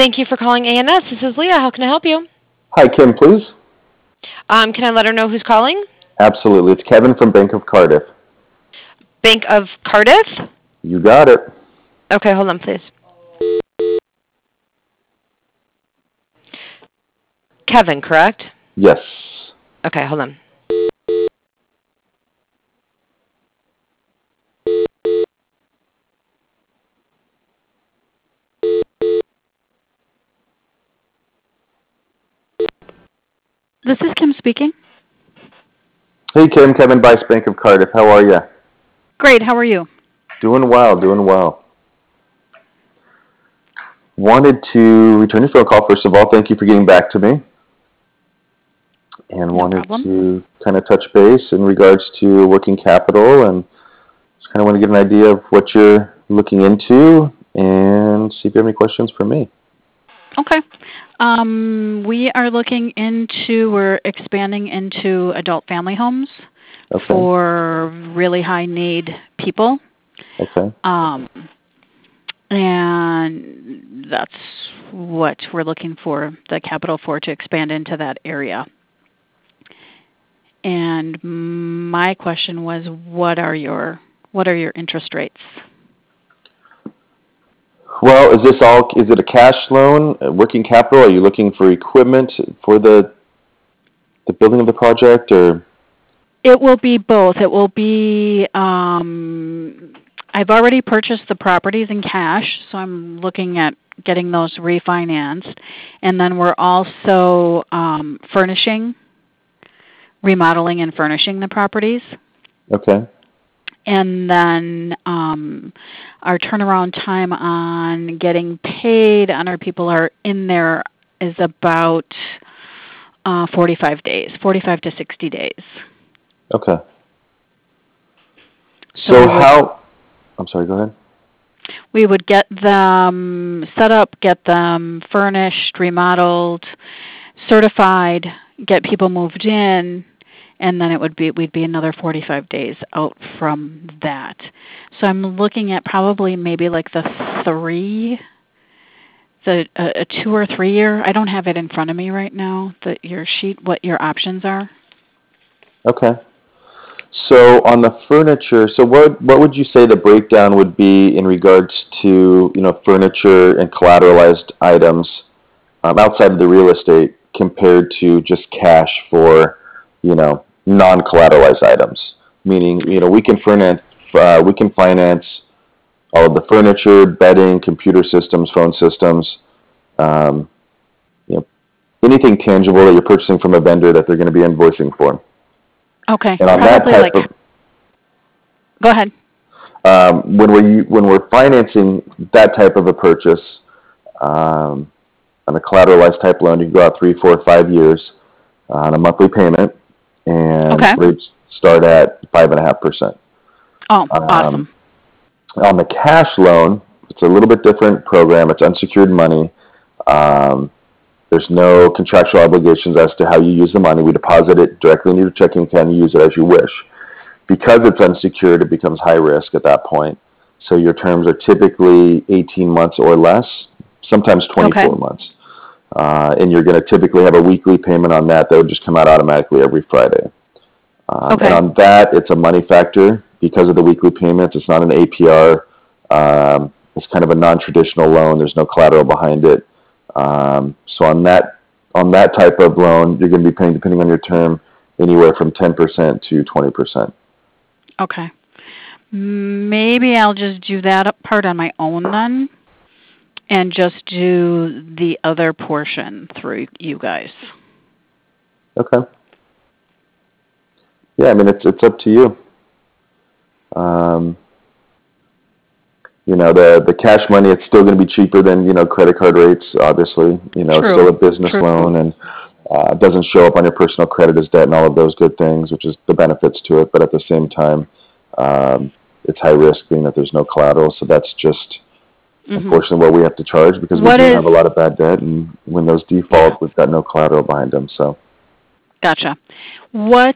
Thank you for calling ANS. This is Leah. How can I help you? Hi, Kim, please. Can I let her know who's calling? Absolutely. It's Kevin from Bank of Cardiff. Bank of Cardiff? You got it. Okay, hold on, please. Kevin, correct? Yes. Okay, hold on. This is Kim speaking. Hey, Kim, Kevin Bice, Bank of Cardiff. How are you? Great. How are you? Doing well, doing well. Wanted to return your phone call. First of all, thank you for getting back to me. And No wanted problem. to kind of touch base in regards to working capital and just kind of want to get an idea of what you're looking into and see if you have any questions for me. Okay. We're expanding into adult family homes for really high need people. Okay. And that's what we're looking for, the capital for, to expand into that area. And my question was, what are your interest rates? Well, is it a cash loan, working capital? Are you looking for equipment for the building of the project, or? It will be both. It will be, I've already purchased the properties in cash, so I'm looking at getting those refinanced. And then we're also remodeling and furnishing the properties. Okay. And then our turnaround time on getting paid on our people are in there is about 45 to 60 days. Okay. I'm sorry, go ahead. We would get them set up, get them furnished, remodeled, certified, get people moved in, and then we'd be another 45 days out from that. So I'm looking at probably maybe like a 2 or 3 year. I don't have it in front of me right now. Your sheet, what your options are. Okay. So on the furniture, what would you say the breakdown would be in regards to furniture and collateralized items outside of the real estate compared to just cash for non-collateralized items? Meaning we can finance all of the furniture, bedding, computer systems, phone systems, um, anything tangible that you're purchasing from a vendor that they're going to be invoicing for. Okay, and on that probably type of Go ahead. When we're financing that type of a purchase on a collateralized type loan, you can go out 3, 4, 5 years on a monthly payment, and rates start at 5.5%. Oh, awesome. On the cash loan, it's a little bit different program. It's unsecured money. There's no contractual obligations as to how you use the money. We deposit it directly into your checking account and use it as you wish. Because it's unsecured, it becomes high risk at that point. So your terms are typically 18 months or less, sometimes 24 months. And you're going to typically have a weekly payment on that would just come out automatically every Friday. And on that, it's a money factor because of the weekly payments. It's not an APR. It's kind of a non-traditional loan. There's no collateral behind it. So on that type of loan, you're going to be paying, depending on your term, anywhere from 10% to 20%. Okay. Maybe I'll just do that part on my own then, and just do the other portion through you guys. Okay. Yeah, I mean, it's up to you. The cash money, it's still going to be cheaper than, credit card rates, obviously. It's still a business loan, and it doesn't show up on your personal credit as debt and all of those good things, which is the benefits to it. But at the same time, it's high risk being that there's no collateral. So that's just, unfortunately, what we have to charge because we do have a lot of bad debt. And when those default, we've got no collateral behind them. So. Gotcha. What,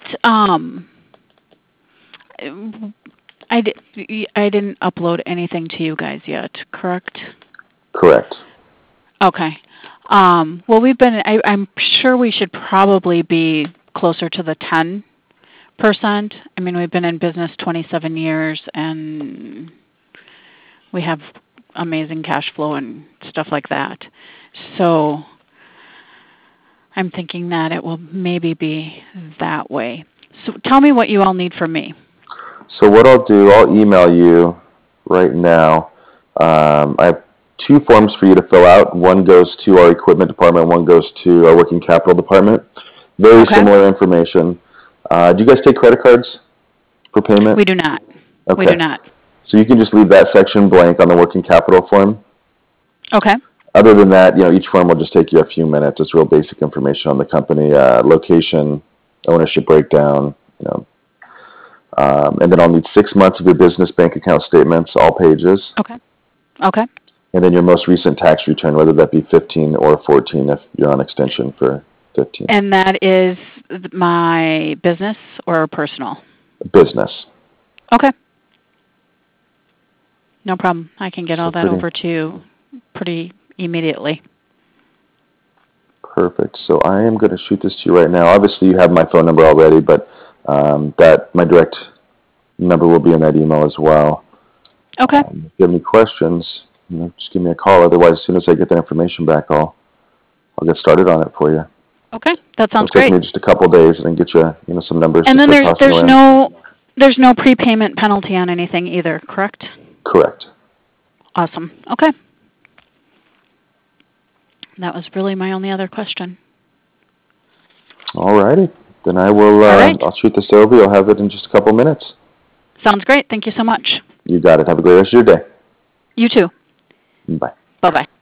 I didn't upload anything to you guys yet, correct? Correct. Okay. Well, I'm sure we should probably be closer to the 10%. I mean, we've been in business 27 years, and we have amazing cash flow and stuff like that. So I'm thinking that it will maybe be that way. So tell me what you all need from me. So what I'll do, I'll email you right now. I have 2 forms for you to fill out. One goes to our equipment department, one goes to our working capital department. Very similar information. Do you guys take credit cards for payment? We do not. Okay. We do not. So you can just leave that section blank on the working capital form. Okay. Other than that, each form will just take you a few minutes. It's real basic information on the company, location, ownership breakdown, and then I'll need 6 months of your business bank account statements, all pages. Okay. Okay. And then your most recent tax return, whether that be 15 or 14 if you're on extension for 15. And that is my business or personal? Business. Okay. No problem. I can get all that over to you pretty immediately. Perfect. So I am going to shoot this to you right now. Obviously, you have my phone number already, but my direct number will be in that email as well. Okay. If you have any questions, just give me a call. Otherwise, as soon as I get the information back, I'll get started on it for you. Okay, that sounds great. It'll take me just a couple of days and get you, some numbers. And then there's no prepayment penalty on anything either, correct? Correct. Awesome. Okay. That was really my only other question. All righty. Then I will. I'll shoot this over. You'll have it in just a couple minutes. Sounds great. Thank you so much. You got it. Have a great rest of your day. You too. Bye. Bye-bye.